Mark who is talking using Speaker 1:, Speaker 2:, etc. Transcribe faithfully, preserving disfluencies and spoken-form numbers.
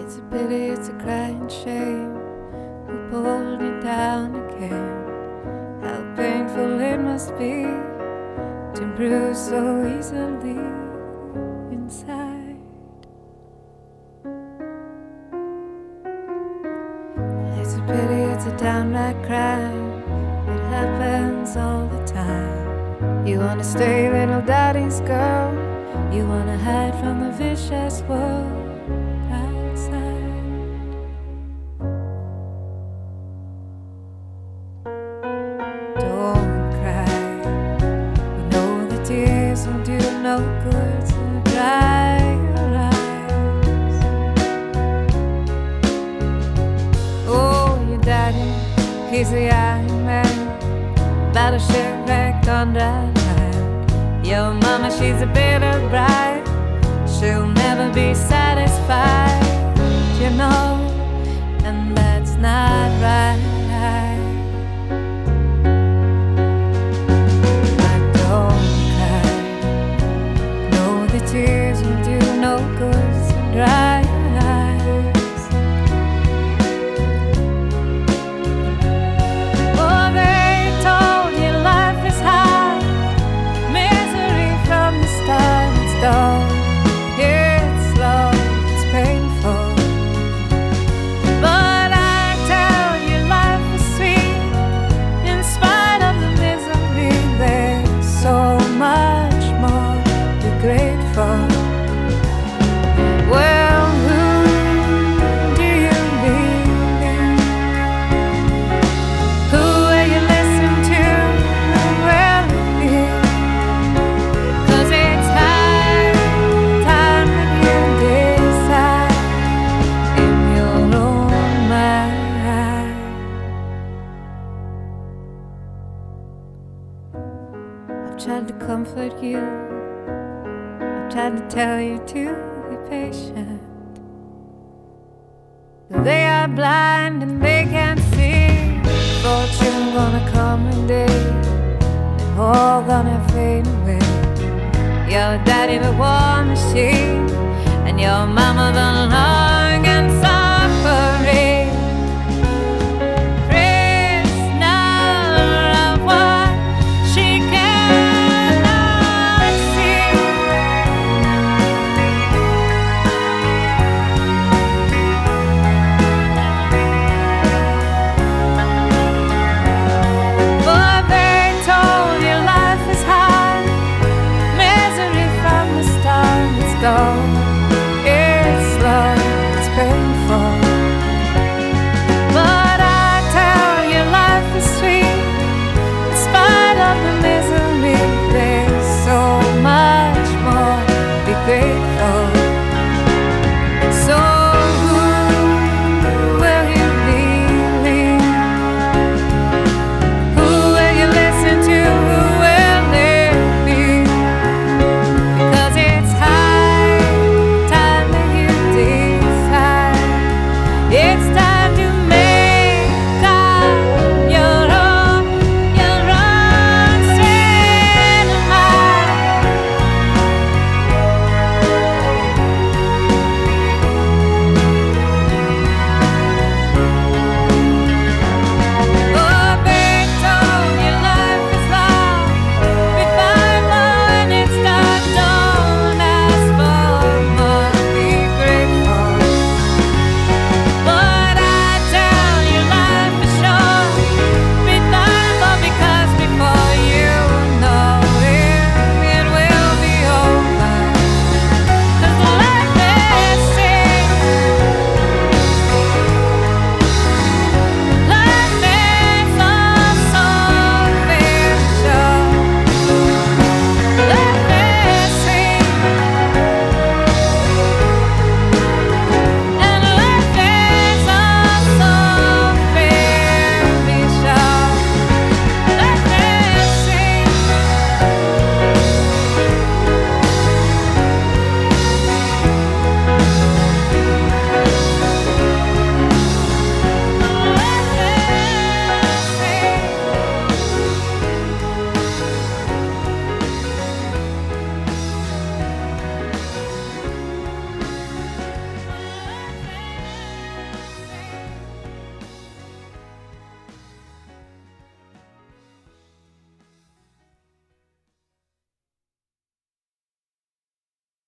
Speaker 1: It's a pity, it's a crying shame who pulled you down again. How painful it must be to bruise so easily inside. It's a pity, it's a downright crime. It happens all the time. You wanna stay little daddy's girl. You wanna hide from the vicious world outside. Don't cry. You know the tears will do no good, so dry your eyes. Oh, your daddy, he's a Iron Man, battleship wrecked on dry land. Your mama, she's a bitter bride. She'll never be satisfied, you know, and that's not right. But don't cry. No, the tears will do no good, so dry your eyes. Oh, they told you life is hard, misery from the start. It's dull, it's slow, it's painful. But I tell you life is sweet, in spite of the misery. There's so much more to be grateful. Well, who do you believe in? Who will you listen to? And will it be? 'Cause it's high time that you decide in your own mind. I've tried to comfort you. I've tried to tell you to be patient. They are blind and they can't see. Fortune gonna come one day, and all gonna fade away. Your daddy the war machine, and your mama the long and